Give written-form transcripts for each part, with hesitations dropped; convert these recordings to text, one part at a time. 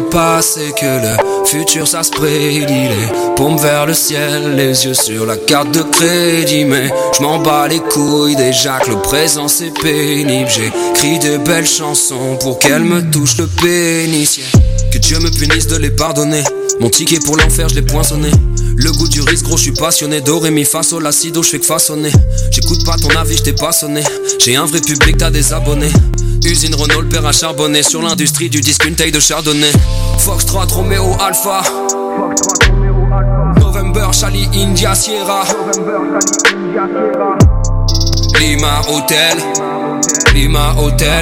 passé que le futur ça se prédit. Les paumes vers le ciel, les yeux sur la carte de crédit. Mais je m'en bats les couilles déjà que le présent c'est pénible. J'écris des belles chansons pour qu'elles me touchent le pénis, yeah. Que Dieu me punisse de les pardonner. Mon ticket pour l'enfer je l'ai poinçonné. Le goût du risque gros je suis passionné. Do, ré, mi, fa, sol, la, si, do, je fais que façonner. J'écoute pas ton avis, je t'ai pas sonné. J'ai un vrai public, t'as des abonnés. Usine Renault, le père a charbonné. Sur l'industrie du disque, une taille de chardonnay. Foxtrot, Romeo, Alpha. November, Charlie, India, Sierra. Lima, Hotel. Lima, Hotel.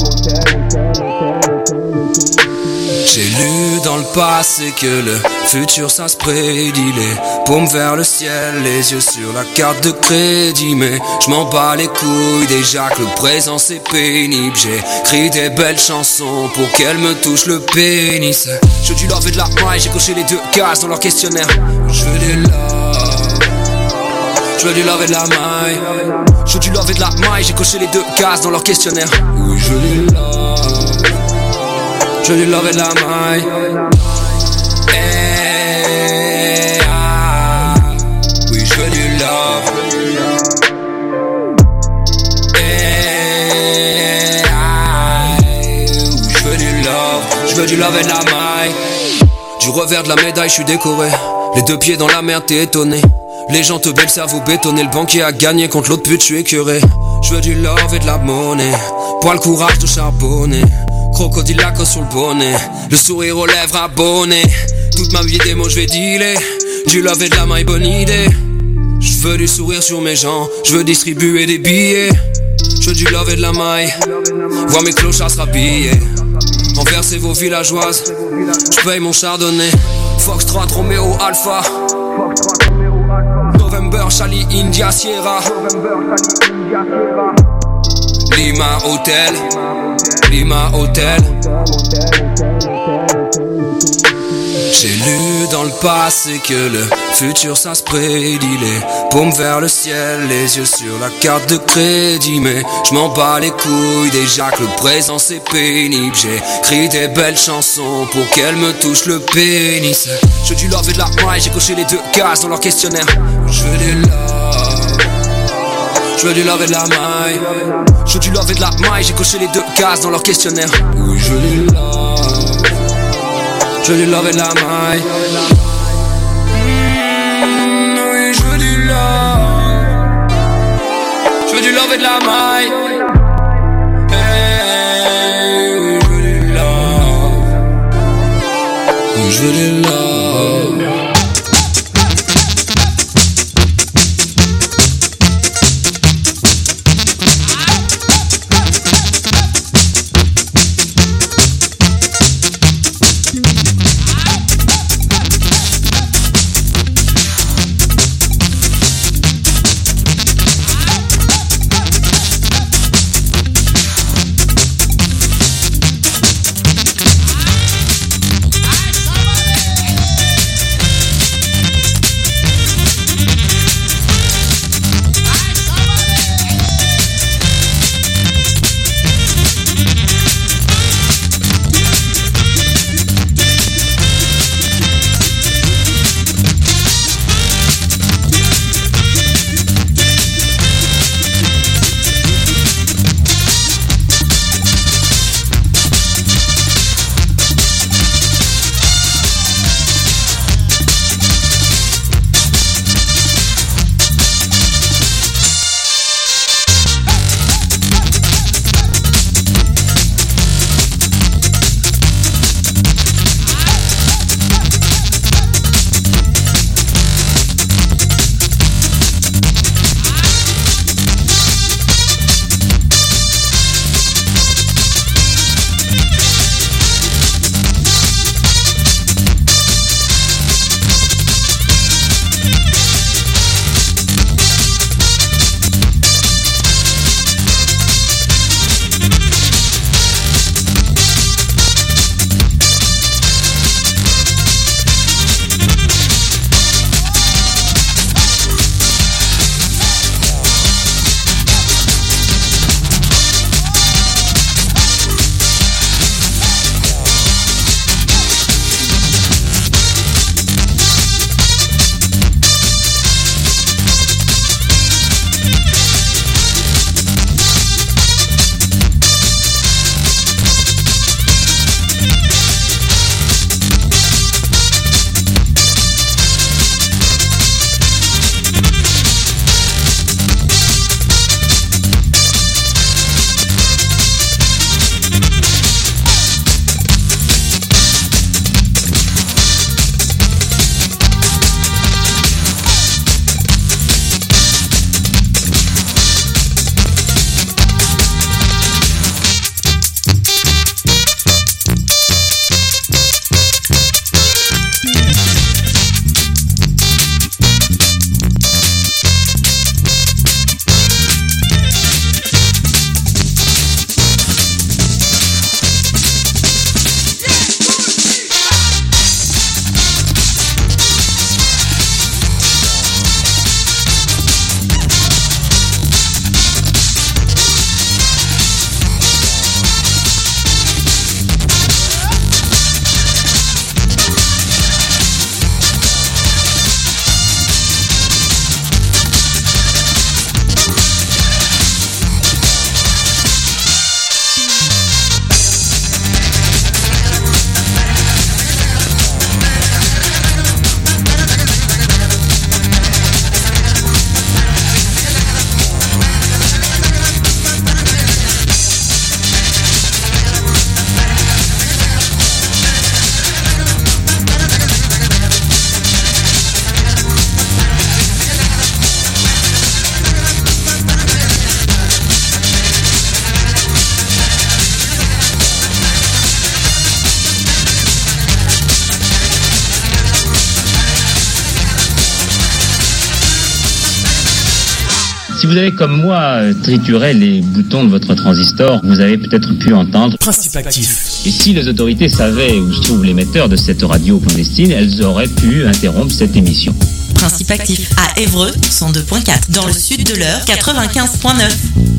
J'ai lu dans le passé que le futur ça se prédit. Les paumes vers le ciel, les yeux sur la carte de crédit. Mais je m'en bats les couilles déjà que le présent c'est pénible. J'écris des belles chansons pour qu'elles me touchent le pénis. Je veux du love et de la maille, j'ai coché les deux cases dans leur questionnaire. Je veux des love, je veux du love et de la maille. Je veux du love et de la maille, j'ai coché les deux cases dans leur questionnaire. Oui, je veux du love, je veux du love et de la maille. Hey, ah. Oui, je veux du love. Hey, ah. Oui, je veux du love. Je veux du love et de la maille. Du revers de la médaille, je suis décoré. Les deux pieds dans la merde, t'es étonné. Les gens te bêtent, le cerveau bétonné. Le banquier a gagné contre l'autre pute, je suis écœuré. Je veux du love et de la monnaie. Pour le courage de charbonner. Crocodile laco sur le bonnet. Le sourire aux lèvres abonné. Toute ma vie des mots je vais dealer. Du love et de la maille, bonne idée. Je veux du sourire sur mes gens. Je veux distribuer des billets. Je veux du love et de la maille. Voir mes clochards se rhabiller. Renverser vos villageoises. Je paye mon chardonnay. Foxtrot, Romeo, Alpha. November, Charlie, India, Sierra. Lima, Hotel. Lima, Hotel. J'ai lu dans le passé que le futur ça se prédit. Les paumes vers le ciel, les yeux sur la carte de crédit. Mais je m'en bats les couilles déjà que le présent c'est pénible. J'écris des belles chansons pour qu'elles me touchent le pénis. Je veux du love et de la maille, j'ai coché les deux cases dans leur questionnaire. Je veux du love, je veux du love et de la maille. Je veux du love et de la maille, j'ai coché les deux cases dans leur questionnaire. Oui, je veux du love, je veux du love et de la maille. Oui, je veux du love, je veux du love et de la maille. Hey, oui, je veux du love, oui, je veux du love. Si vous avez comme moi trituré les boutons de votre transistor, vous avez peut-être pu entendre Principe Actif. Et si les autorités savaient où se trouve l'émetteur de cette radio clandestine, elles auraient pu interrompre cette émission. Principe Actif à Évreux 102.4, dans le sud de l'Eure 95.9.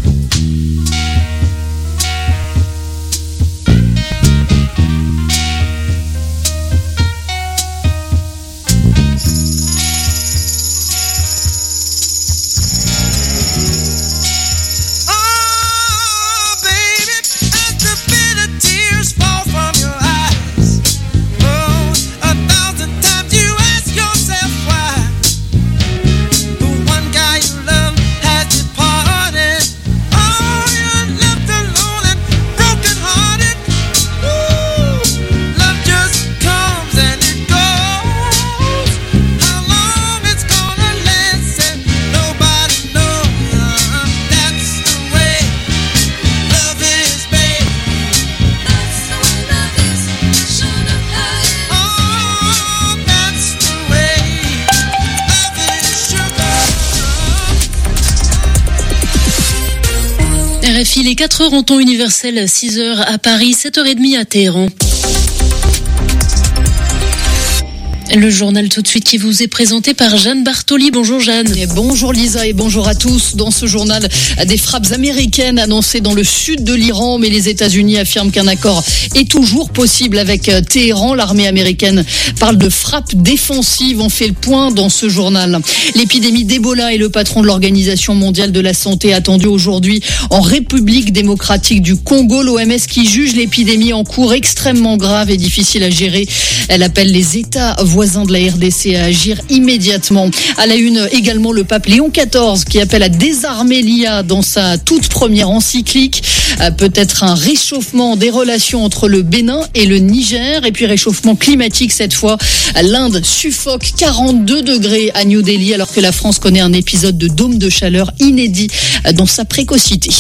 RFI, les 4h en temps universel, 6h à Paris, 7h30 à Téhéran. Le journal tout de suite qui vous est présenté par Jeanne Bartoli. Bonjour Jeanne. Et bonjour Lisa et bonjour à tous. Dans ce journal, des frappes américaines annoncées dans le sud de l'Iran, mais les États-Unis affirment qu'un accord est toujours possible avec Téhéran. L'armée américaine parle de frappes défensives. On fait le point dans ce journal. L'épidémie d'Ebola et le patron de l'Organisation mondiale de la santé attendu aujourd'hui en République démocratique du Congo. L'OMS qui juge l'épidémie en cours extrêmement grave et difficile à gérer. Elle appelle les États voisins de la RDC à agir immédiatement. À la une également le pape Léon XIV qui appelle à désarmer l'IA dans sa toute première encyclique. Peut-être un réchauffement des relations entre le Bénin et le Niger. Et puis réchauffement climatique cette fois. L'Inde suffoque 42 degrés à New Delhi alors que la France connaît un épisode de dôme de chaleur inédit dans sa précocité.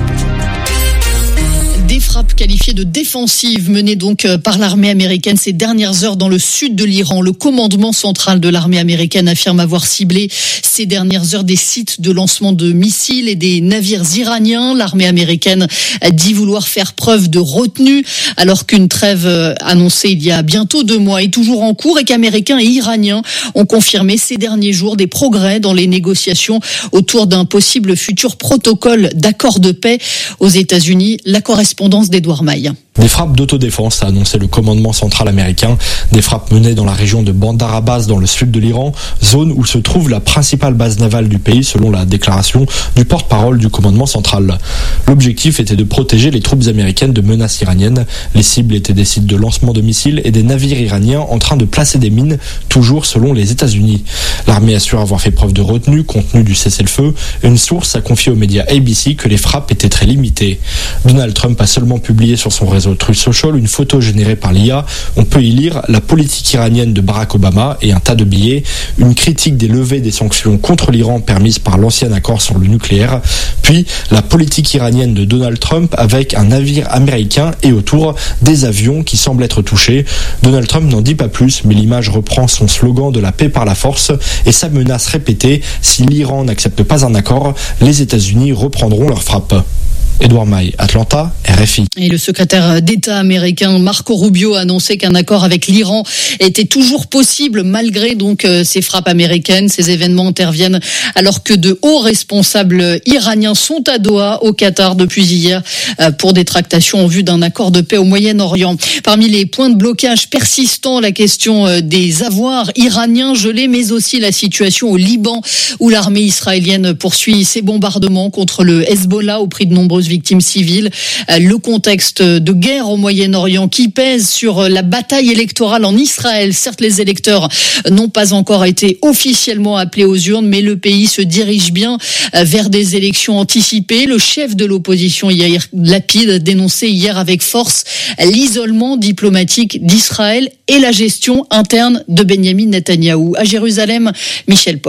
Des frappes qualifiées de défensives menées donc par l'armée américaine ces dernières heures dans le sud de l'Iran. Le commandement central de l'armée américaine affirme avoir ciblé ces dernières heures des sites de lancement de missiles et des navires iraniens. L'armée américaine dit vouloir faire preuve de retenue alors qu'une trêve annoncée il y a bientôt 2 mois est toujours en cours et qu'Américains et Iraniens ont confirmé ces derniers jours des progrès dans les négociations autour d'un possible futur protocole d'accord de paix aux États-Unis. La correspondance d'Edouard Maille. Des frappes d'autodéfense, a annoncé le commandement central américain. Des frappes menées dans la région de Bandar Abbas, dans le sud de l'Iran, zone où se trouve la principale base navale du pays, selon la déclaration du porte-parole du commandement central. L'objectif était de protéger les troupes américaines de menaces iraniennes. Les cibles étaient des sites de lancement de missiles et des navires iraniens en train de placer des mines, toujours selon les États-Unis. L'armée assure avoir fait preuve de retenue, compte tenu du cessez-le-feu. Une source a confié aux médias ABC que les frappes étaient très limitées. Donald Trump a seulement publié sur son réseau Truth Social une photo générée par l'IA. On peut y lire la politique iranienne de Barack Obama et un tas de billets, une critique des levées des sanctions contre l'Iran permises par l'ancien accord sur le nucléaire, puis la politique iranienne de Donald Trump avec un navire américain et autour des avions qui semblent être touchés. Donald Trump n'en dit pas plus, mais l'image reprend son slogan de la paix par la force et sa menace répétée: si l'Iran n'accepte pas un accord, les États-Unis reprendront leurs frappes. Edouard Maille, Atlanta, RFI. Et le secrétaire d'État américain Marco Rubio a annoncé qu'un accord avec l'Iran était toujours possible malgré donc ces frappes américaines. Ces événements interviennent alors que de hauts responsables iraniens sont à Doha, au Qatar, depuis hier pour des tractations en vue d'un accord de paix au Moyen-Orient. Parmi les points de blocage persistants, la question des avoirs iraniens gelés, mais aussi la situation au Liban où l'armée israélienne poursuit ses bombardements contre le Hezbollah au prix de nombreuses victimes civiles. Le contexte de guerre au Moyen-Orient qui pèse sur la bataille électorale en Israël. Certes, les électeurs n'ont pas encore été officiellement appelés aux urnes, mais le pays se dirige bien vers des élections anticipées. Le chef de l'opposition, Yair Lapid, dénonçait hier avec force l'isolement diplomatique d'Israël et la gestion interne de Benyamin Netanyahou. À Jérusalem, Michel Paul.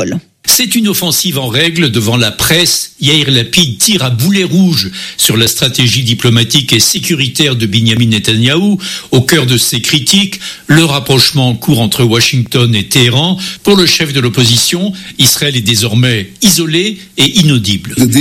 C'est une offensive en règle devant la presse. Yair Lapid tire à boulet rouge sur la stratégie diplomatique et sécuritaire de Binyamin Netanyahou. Au cœur de ses critiques, le rapprochement en cours entre Washington et Téhéran. Pour le chef de l'opposition, Israël est désormais isolé et inaudible. Le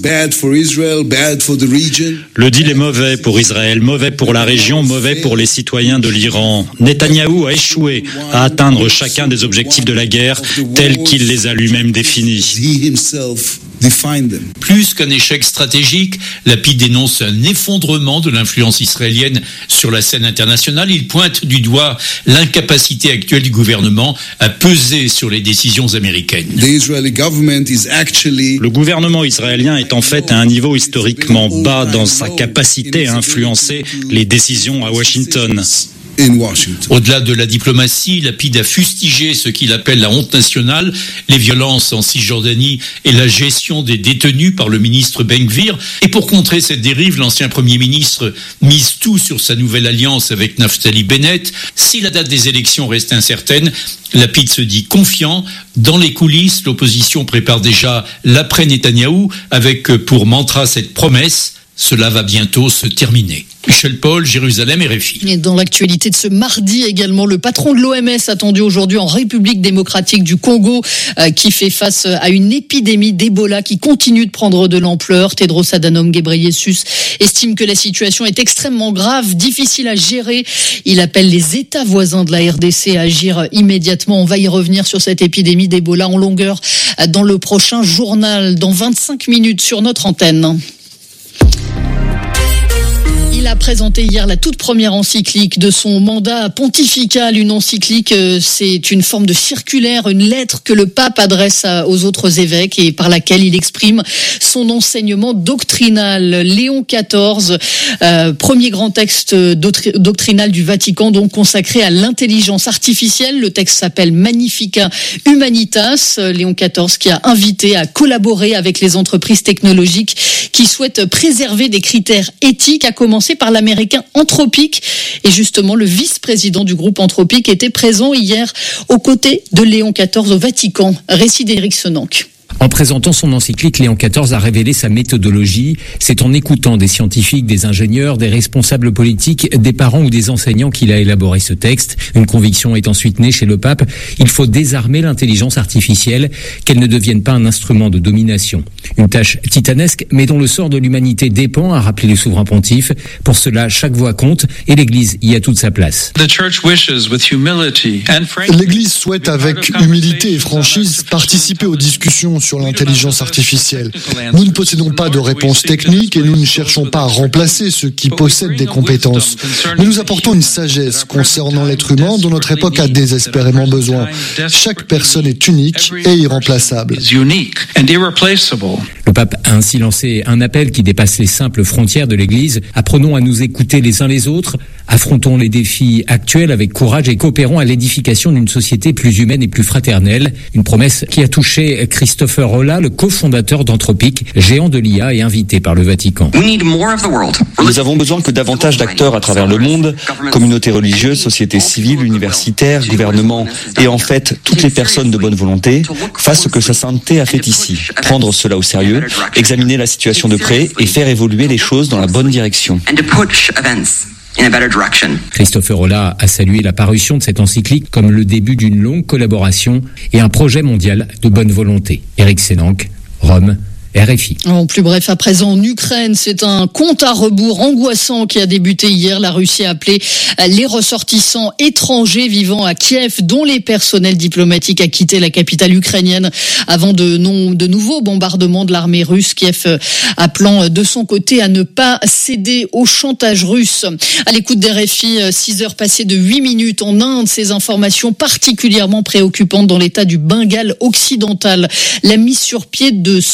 deal est mauvais pour Israël, mauvais pour la région, mauvais pour les citoyens de l'Iran. Netanyahou a échoué à atteindre chacun des objectifs de la guerre tels qu'il les a lui-même définis. Plus qu'un échec stratégique, Lapid dénonce un effondrement de l'influence israélienne sur la scène internationale. Il pointe du doigt l'incapacité actuelle du gouvernement à peser sur les décisions américaines. Le gouvernement israélien est en fait à un niveau historiquement bas dans sa capacité à influencer les décisions à Washington. Au-delà de la diplomatie, Lapid a fustigé ce qu'il appelle la honte nationale, les violences en Cisjordanie et la gestion des détenus par le ministre Ben Gvir. Et pour contrer cette dérive, l'ancien Premier ministre mise tout sur sa nouvelle alliance avec Naftali Bennett. Si la date des élections reste incertaine, Lapid se dit confiant. Dans les coulisses, l'opposition prépare déjà l'après-Netanyahou avec pour mantra cette promesse: cela va bientôt se terminer. Michel Paul, Jérusalem, RFI. Et dans l'actualité de ce mardi également, le patron de l'OMS attendu aujourd'hui en République démocratique du Congo qui fait face à une épidémie d'Ebola qui continue de prendre de l'ampleur. Tedros Adhanom Ghebreyesus estime que la situation est extrêmement grave, difficile à gérer. Il appelle les États voisins de la RDC à agir immédiatement. On va y revenir sur cette épidémie d'Ebola en longueur dans le prochain journal, dans 25 minutes sur notre antenne. Il a présenté hier la toute première encyclique de son mandat pontifical. Une encyclique, c'est une forme de circulaire, une lettre que le pape adresse aux autres évêques et par laquelle il exprime son enseignement doctrinal. Léon XIV, premier grand texte doctrinal du Vatican, donc consacré à l'intelligence artificielle. Le texte s'appelle Magnificat Humanitas. Léon XIV qui a invité à collaborer avec les entreprises technologiques qui souhaitent préserver des critères éthiques, à commencer par l'américain Anthropic. Et justement, le vice-président du groupe Anthropic était présent hier aux côtés de Léon XIV au Vatican. Récit d'Éric Senanque. En présentant son encyclique, Léon XIV a révélé sa méthodologie. C'est en écoutant des scientifiques, des ingénieurs, des responsables politiques, des parents ou des enseignants qu'il a élaboré ce texte. Une conviction est ensuite née chez le pape. Il faut désarmer l'intelligence artificielle, qu'elle ne devienne pas un instrument de domination. Une tâche titanesque, mais dont le sort de l'humanité dépend, a rappelé le souverain pontife. Pour cela, chaque voix compte et l'Église y a toute sa place. L'Église souhaite avec humilité et franchise participer aux discussions sur l'intelligence artificielle. Nous ne possédons pas de réponse technique et nous ne cherchons pas à remplacer ceux qui possèdent des compétences. Mais nous apportons une sagesse concernant l'être humain dont notre époque a désespérément besoin. Chaque personne est unique et irremplaçable. Le pape a ainsi lancé un appel qui dépasse les simples frontières de l'Église. Apprenons à nous écouter les uns les autres, affrontons les défis actuels avec courage et coopérons à l'édification d'une société plus humaine et plus fraternelle. Une promesse qui a touché Christopher Rolla, le cofondateur d'Anthropic, géant de l'IA et invité par le Vatican. Nous avons besoin que davantage d'acteurs à travers le monde, communautés religieuses, sociétés civiles, universitaires, gouvernements et en fait toutes les personnes de bonne volonté fassent ce que sa sainteté a fait ici. Prendre cela au sérieux, examiner la situation de près et faire évoluer les choses dans la bonne direction. Christopher Rolla a salué la parution de cette encyclique comme le début d'une longue collaboration et un projet mondial de bonne volonté. Éric Senanque, Rome, RFI. En plus bref, à présent en Ukraine, c'est un compte à rebours angoissant qui a débuté hier. La Russie a appelé les ressortissants étrangers vivant à Kiev, dont les personnels diplomatiques, à quitter la capitale ukrainienne avant de nouveaux bombardements de l'armée russe. Kiev appelant de son côté à ne pas céder au chantage russe. À l'écoute d'RFI, 6 heures passées de 8 minutes en Inde, ces informations particulièrement préoccupantes dans l'état du Bengale occidental. La mise sur pied de centres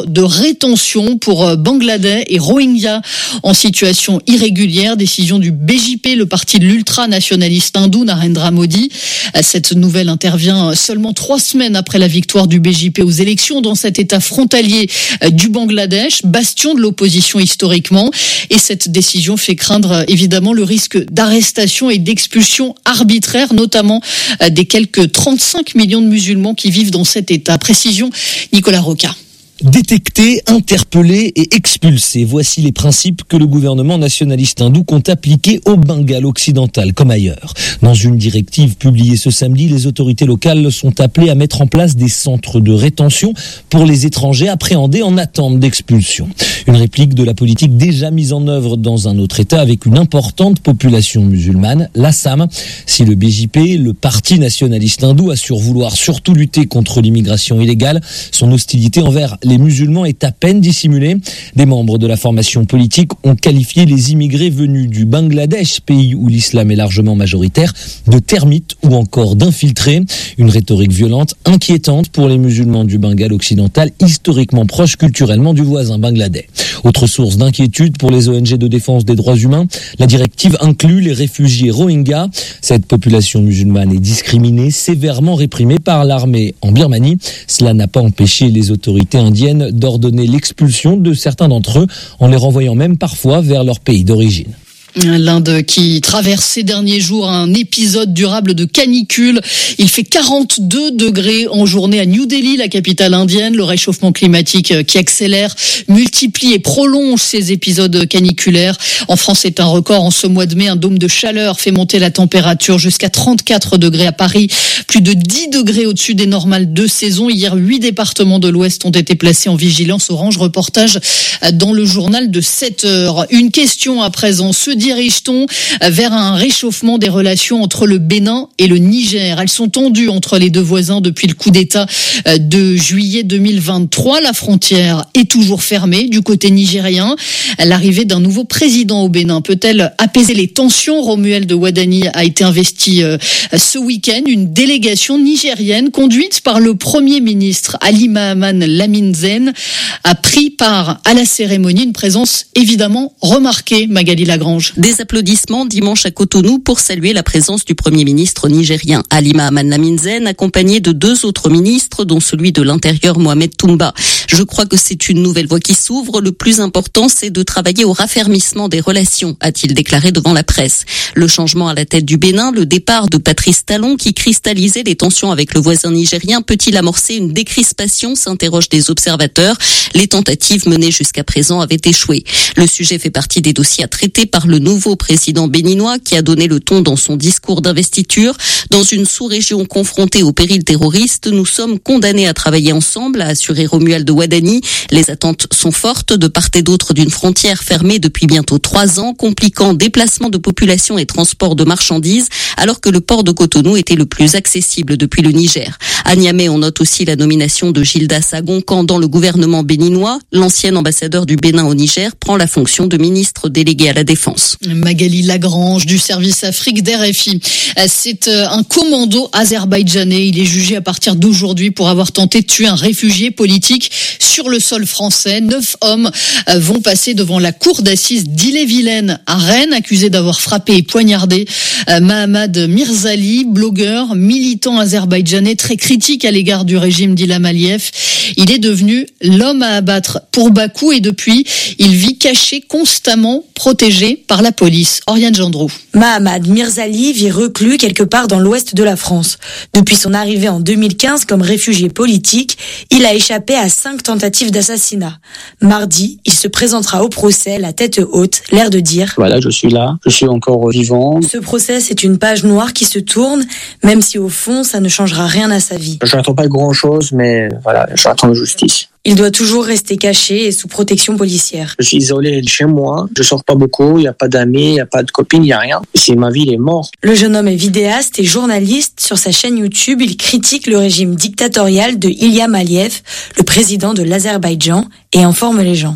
centres de rétention pour Bangladais et Rohingyas en situation irrégulière. Décision du BJP, le parti de l'ultranationaliste hindou Narendra Modi. Cette nouvelle intervient seulement 3 semaines après la victoire du BJP aux élections dans cet état frontalier du Bangladesh, bastion de l'opposition historiquement. Et cette décision fait craindre évidemment le risque d'arrestation et d'expulsion arbitraire, notamment des quelques 35 millions de musulmans qui vivent dans cet état. Précision, Nicolas Roca. Détecter, interpeller et expulser. Voici les principes que le gouvernement nationaliste hindou compte appliquer au Bengale occidental comme ailleurs. Dans une directive publiée ce samedi, les autorités locales sont appelées à mettre en place des centres de rétention pour les étrangers appréhendés en attente d'expulsion. Une réplique de la politique déjà mise en œuvre dans un autre État avec une importante population musulmane, l'Assam. Si le BJP, le parti nationaliste hindou, assure vouloir surtout lutter contre l'immigration illégale, son hostilité envers les musulmans est à peine dissimulée. Des membres de la formation politique ont qualifié les immigrés venus du Bangladesh, pays où l'islam est largement majoritaire, de termites ou encore d'infiltrés. Une rhétorique violente, inquiétante pour les musulmans du Bengale occidental, historiquement proches culturellement du voisin bangladais. Autre source d'inquiétude pour les ONG de défense des droits humains, la directive inclut les réfugiés Rohingyas. Cette population musulmane est discriminée, sévèrement réprimée par l'armée en Birmanie. Cela n'a pas empêché les autorités indiennes d'ordonner l'expulsion de certains d'entre eux, en les renvoyant même parfois vers leur pays d'origine. L'Inde qui traverse ces derniers jours un épisode durable de canicule. Il fait 42 degrés en journée à New Delhi, la capitale indienne. Le réchauffement climatique qui accélère, multiplie et prolonge ces épisodes caniculaires. En France, c'est un record en ce mois de mai. Un dôme de chaleur fait monter la température jusqu'à 34 degrés à Paris. Plus de 10 degrés au-dessus des normales de saison. Hier, 8 départements de l'Ouest ont été placés en vigilance orange. Reportage dans le journal de 7 heures. Une question à présent. Dirige-t-on vers un réchauffement des relations entre le Bénin et le Niger? Elles sont tendues entre les deux voisins depuis le coup d'État de juillet 2023. La frontière est toujours fermée du côté nigérien. L'arrivée d'un nouveau président au Bénin peut-elle apaiser les tensions? Romuald de Wadani a été investi ce week-end. Une délégation nigérienne conduite par le Premier ministre Ali Mahaman Lamine Zen a pris part à la cérémonie. Une présence évidemment remarquée, Magali Lagrange. Des applaudissements dimanche à Cotonou pour saluer la présence du Premier ministre nigérien Ali Mahaman Lamine Zen, accompagné de 2 autres ministres, dont celui de l'Intérieur Mohamed Toumba. Je crois que c'est une nouvelle voie qui s'ouvre. Le plus important, c'est de travailler au raffermissement des relations, a-t-il déclaré devant la presse. Le changement à la tête du Bénin, le départ de Patrice Talon qui cristallisait les tensions avec le voisin nigérien, peut-il amorcer une décrispation, s'interrogent des observateurs. Les tentatives menées jusqu'à présent avaient échoué. Le sujet fait partie des dossiers à traiter par le nouveau président béninois qui a donné le ton dans son discours d'investiture. Dans une sous-région confrontée au péril terroriste, nous sommes condamnés à travailler ensemble, a assuré Romuald de Wadani. Les attentes sont fortes de part et d'autre d'une frontière fermée depuis bientôt 3 ans, compliquant déplacement de population et transport de marchandises, alors que le port de Cotonou était le plus accessible depuis le Niger. À Niamey, on note aussi la nomination de Gilda Sagoncan dans le gouvernement béninois. L'ancien ambassadeur du Bénin au Niger prend la fonction de ministre délégué à la Défense. Magali Lagrange du service Afrique d'RFI. C'est un commando azerbaïdjanais. Il est jugé à partir d'aujourd'hui pour avoir tenté de tuer un réfugié politique sur le sol français. 9 hommes vont passer devant la cour d'assises d'Ille-et-Vilaine à Rennes, accusés d'avoir frappé et poignardé Mahamad Mirzali, blogueur, militant azerbaïdjanais très critique à l'égard du régime d'Ilham Aliyev. Il est devenu l'homme à abattre pour Bakou et depuis, il vit caché, constamment protégé par la police. Oriane Gendreau. Mahamad Mirzali vit reclus quelque part dans l'ouest de la France. Depuis son arrivée en 2015 comme réfugié politique, il a échappé à 5 tentatives d'assassinat. Mardi, il se présentera au procès, la tête haute, l'air de dire « Voilà, je suis là, je suis encore vivant ». Ce procès, c'est une page noire qui se tourne, même si au fond, ça ne changera rien à sa vie. Je n'attends pas grand-chose, mais voilà, j'attends la justice. Il doit toujours rester caché et sous protection policière. Je suis isolé chez moi, je sors pas beaucoup, il n'y a pas d'amis, il n'y a pas de copines, il n'y a rien. C'est ma vie, il est mort. Le jeune homme est vidéaste et journaliste. Sur sa chaîne YouTube, il critique le régime dictatorial de Ilham Aliyev, le président de l'Azerbaïdjan, et informe les gens.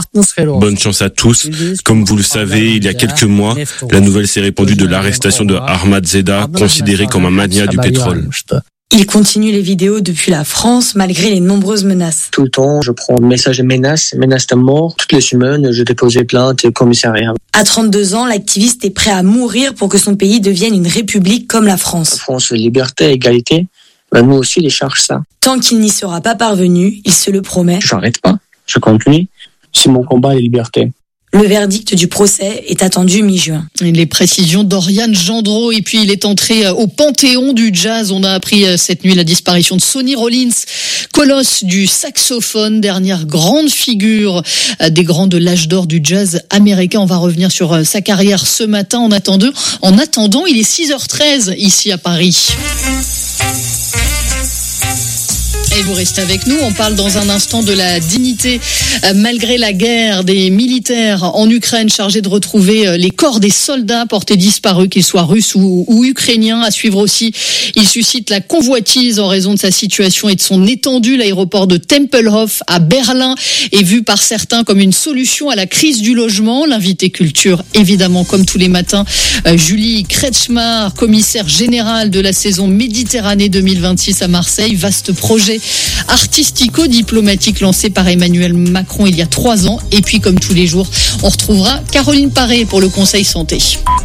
Bonne chance à tous. Comme vous le savez, il y a quelques mois, la nouvelle s'est répandue de l'arrestation de Ahmad Zeda, considéré comme un magnat du pétrole. Il continue les vidéos depuis la France malgré les nombreuses menaces. Tout le temps, je prends messages et menaces de mort. Toutes les semaines, je déposais plainte au commissariat. À 32 ans, l'activiste est prêt à mourir pour que son pays devienne une république comme la France. La France, liberté, égalité. Nous aussi, les charges ça. Tant qu'il n'y sera pas parvenu, il se le promet. J'arrête pas, je continue. C'est mon combat, les libertés. Le verdict du procès est attendu mi-juin. Les précisions d'Oriane Gendreau. Et puis, il est entré au panthéon du jazz. On a appris cette nuit la disparition de Sonny Rollins, colosse du saxophone, dernière grande figure des grands de l'âge d'or du jazz américain. On va revenir sur sa carrière ce matin. En attendant, il est 6h13 ici à Paris. Et vous restez avec nous, on parle dans un instant de la dignité malgré la guerre des militaires en Ukraine chargés de retrouver les corps des soldats portés disparus, qu'ils soient russes ou ukrainiens. À suivre aussi, il suscite la convoitise en raison de sa situation et de son étendue. L'aéroport de Tempelhof à Berlin est vu par certains comme une solution à la crise du logement. L'invité culture, évidemment, comme tous les matins, Julie Kretschmar, commissaire générale de la saison Méditerranée 2026 à Marseille. Vaste projet artistico-diplomatique lancé par Emmanuel Macron il y a 3 ans. Et puis, comme tous les jours, on retrouvera Caroline Paré pour le Conseil Santé.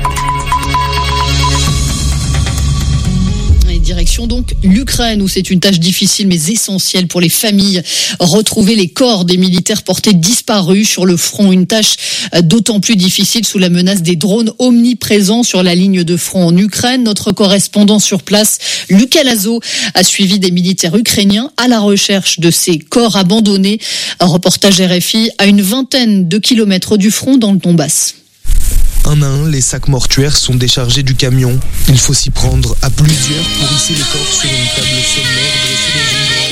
Direction donc l'Ukraine, où c'est une tâche difficile mais essentielle pour les familles. Retrouver les corps des militaires portés disparus sur le front, une tâche d'autant plus difficile sous la menace des drones omniprésents sur la ligne de front en Ukraine. Notre correspondant sur place, Lucas Lazo, a suivi des militaires ukrainiens à la recherche de ces corps abandonnés. Un reportage RFI à une vingtaine de kilomètres du front dans le Donbass. Un à un, les sacs mortuaires sont déchargés du camion. Il faut s'y prendre à plusieurs pour hisser les corps sur une table sommaire dressée dans une grande...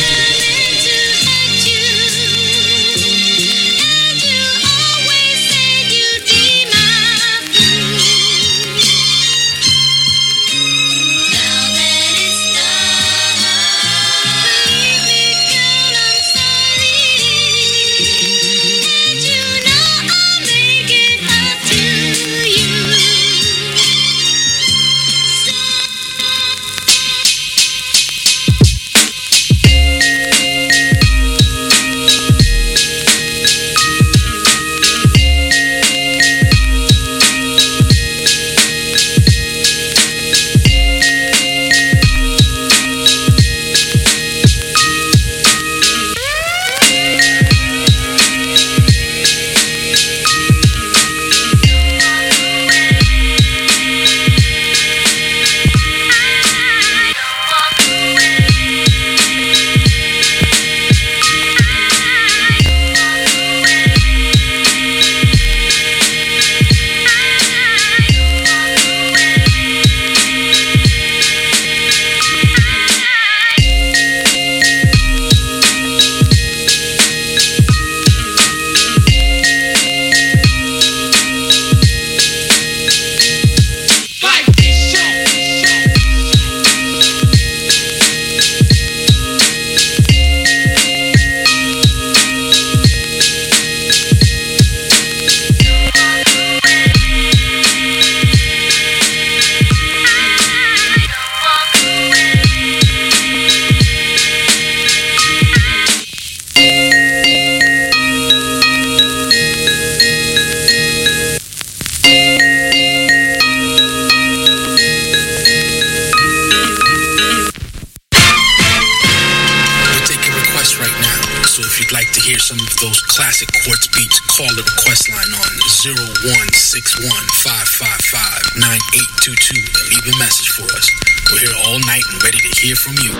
classic quartz beats, call the request line on 0161-555-9822 and leave a message for us. We're here all night and ready to hear from you.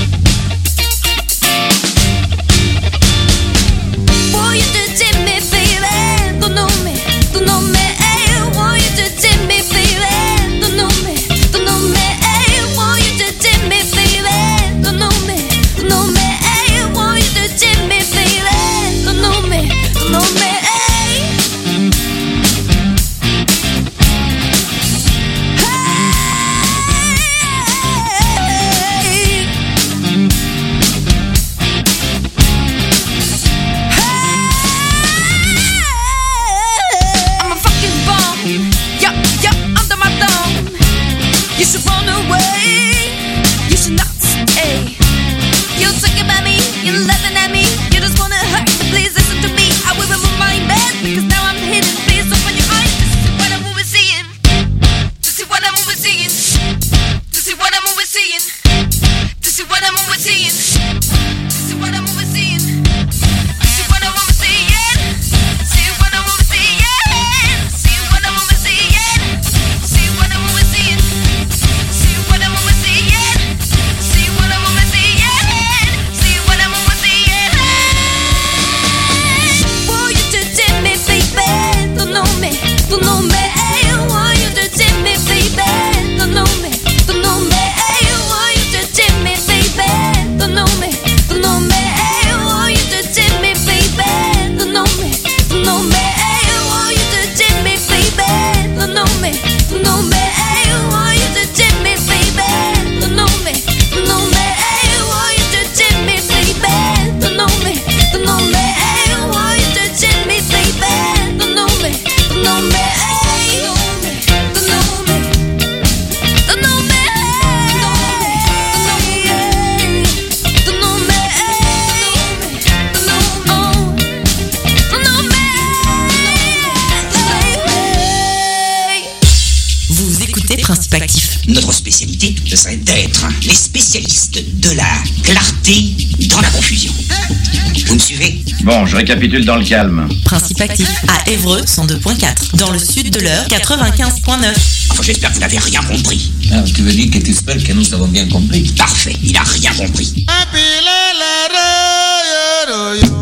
For you to take me, baby. Principe actif. Notre spécialité, ce serait d'être les spécialistes de la clarté dans la confusion. Vous me suivez? Bon, je récapitule dans le calme. Principe actif à Évreux 102.4. Dans le sud de l'Eure 95.9. Enfin, j'espère que vous n'avez rien compris. Ah, tu veux dire que tu espères que nous avons bien compris? Parfait, il a rien compris.